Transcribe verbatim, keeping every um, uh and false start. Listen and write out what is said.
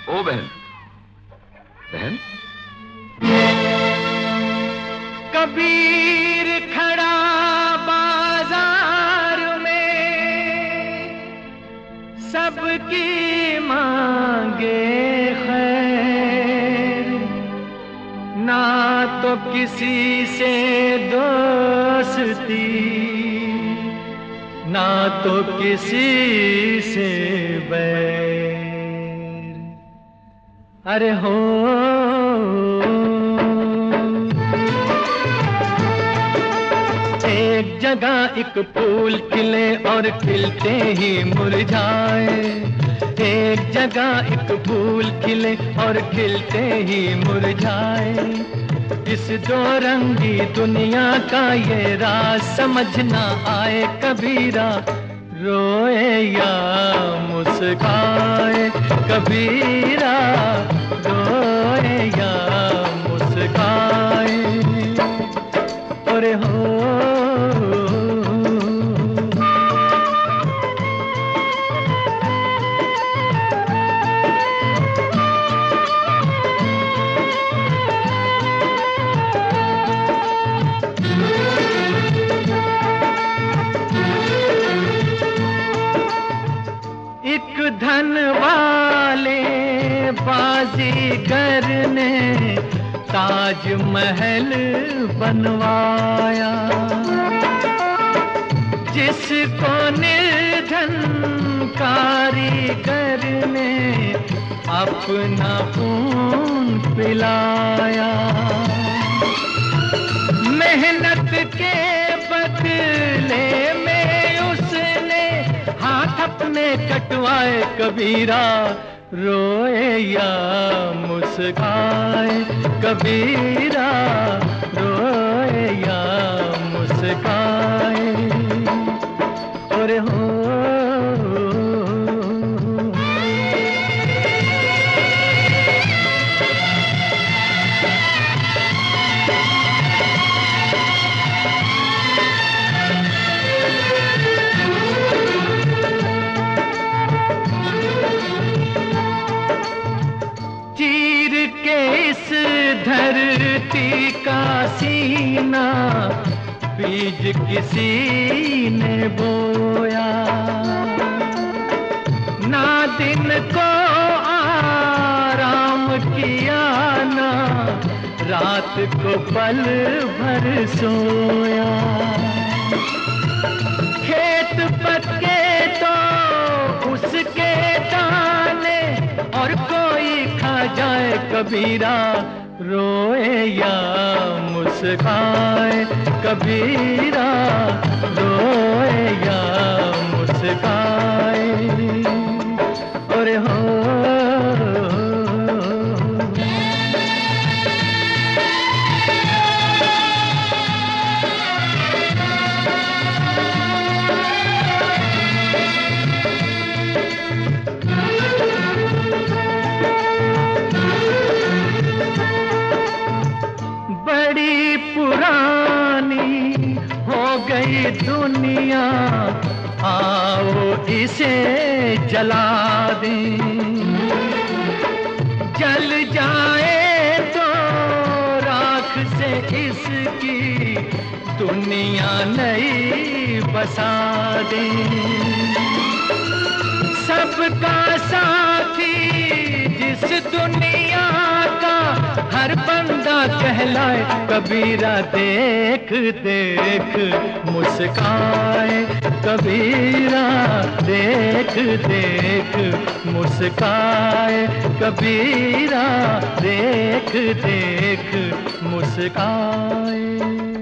ओ बहन, बहन। कबीर खड़ा बाजार में, सबकी मांगे खैर, ना तो किसी से दोस्ती, ना तो किसी से बैर। अरे हो एक जगह एक फूल खिले और खिलते ही मुरझाए, एक जगह एक फूल खिले और खिलते ही मुरझाए। इस दो रंगी दुनिया का ये राज समझ ना आए कबीरा, रोए या मुस्काए कबीरा, रोए या मुस्काए। अरे हो एक धन वाले बाजीगर ने ताज महल बनवाया, जिसको निर्धन कारीगर ने अपना खून पिलाया। मेहनत के बदले में उसने हाथ अपने कटवाए कबीरा, रोए या मुस्काए कबीरा, रोए या मुस्काए। और हो धरती का सीना बीज किसी ने बोया, ना दिन को आराम किया, ना रात को पल भर सोया। खेत पक्के तो उसके दाने और कोई खा जाए कबीरा, रोए या मुस्काए कबीरा, रोए या मुस्काए। और हो बड़ी पुरानी हो गई दुनिया, आओ इसे जला दें। जल जाए तो राख से इसकी दुनिया नई बसा दें। सबका साथी जिस दुनिया का हर बंदा कहलाए कबीरा, देख देख मुस्काए कबीरा, देख देख मुस्काए कबीरा, देख देख मुस्काए।